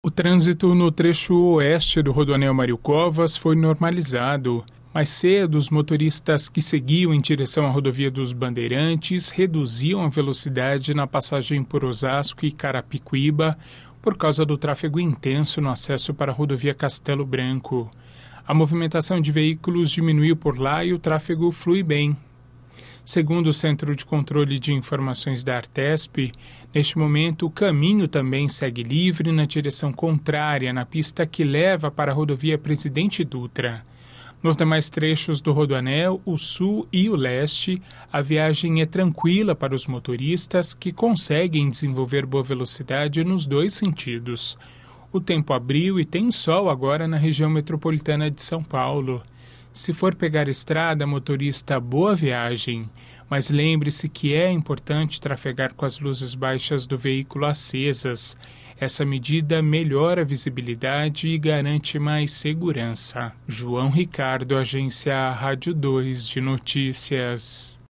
O trânsito no trecho oeste do Rodoanel Mário Covas foi normalizado. Mais cedo, os motoristas que seguiam em direção à rodovia dos Bandeirantes reduziam a velocidade na passagem por Osasco e Carapicuíba por causa do tráfego intenso no acesso para a rodovia Castelo Branco. A movimentação de veículos diminuiu por lá e o tráfego flui bem. Segundo o Centro de Controle de Informações da Artesp, neste momento o caminho também segue livre na direção contrária na pista que leva para a rodovia Presidente Dutra. Nos demais trechos do Rodoanel, o sul e o leste, a viagem é tranquila para os motoristas que conseguem desenvolver boa velocidade nos dois sentidos. O tempo abriu e tem sol agora na região metropolitana de São Paulo. Se for pegar estrada, motorista, boa viagem, mas lembre-se que é importante trafegar com as luzes baixas do veículo acesas. Essa medida melhora a visibilidade e garante mais segurança. João Ricardo, Agência Rádio 2 de Notícias.